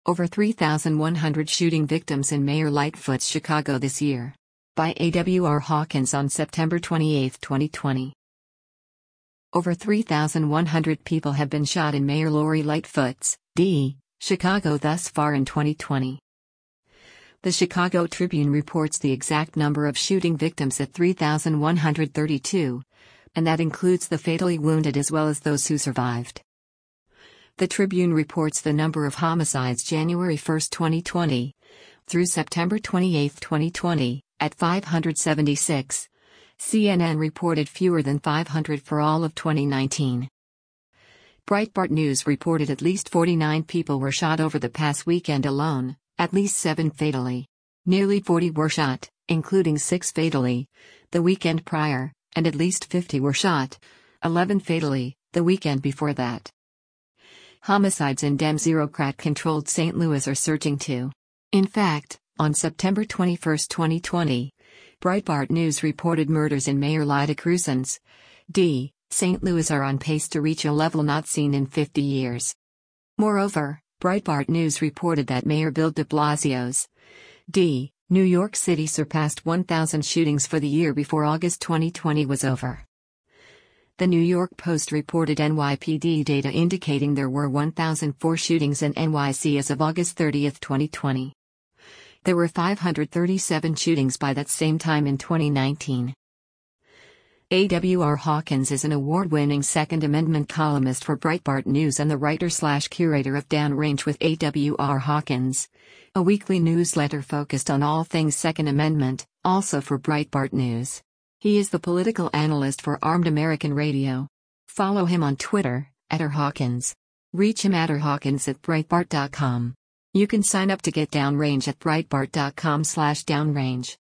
Over 3,100 shooting victims in Mayor Lightfoot's Chicago this year. By A.W.R. Hawkins on September 28, 2020. Over 3,100 people have been shot in Mayor Lori Lightfoot's, D. Chicago thus far in 2020. The Chicago Tribune reports the exact number of shooting victims at 3,132, and that includes the fatally wounded as well as those who survived. The Tribune reports the number of homicides January 1, 2020, through September 28, 2020, at 576. CNN reported fewer than 500 for all of 2019. Breitbart News reported at least 49 people were shot over the past weekend alone, at least 7 fatally. Nearly 40 were shot, including 6 fatally, the weekend prior, and at least 50 were shot, 11 fatally, the weekend before that. Homicides in Democrat-controlled St. Louis are surging too. In fact, on September 21, 2020, Breitbart News reported murders in Mayor Lyda Krewson's, D. St. Louis are on pace to reach a level not seen in 50 years. Moreover, Breitbart News reported that Mayor Bill de Blasio's, D. New York City surpassed 1,000 shootings for the year before August 2020 was over. The New York Post reported NYPD data indicating there were 1,004 shootings in NYC as of August 30, 2020. There were 537 shootings by that same time in 2019. A.W.R. Hawkins is an award-winning Second Amendment columnist for Breitbart News and the writer/curator of Downrange with A.W.R. Hawkins, a weekly newsletter focused on all things Second Amendment, also for Breitbart News. He is the political analyst for Armed American Radio. Follow him on Twitter, @rhawkins. Reach him @rhawkins@breitbart.com. You can sign up to get Downrange at breitbart.com/downrange.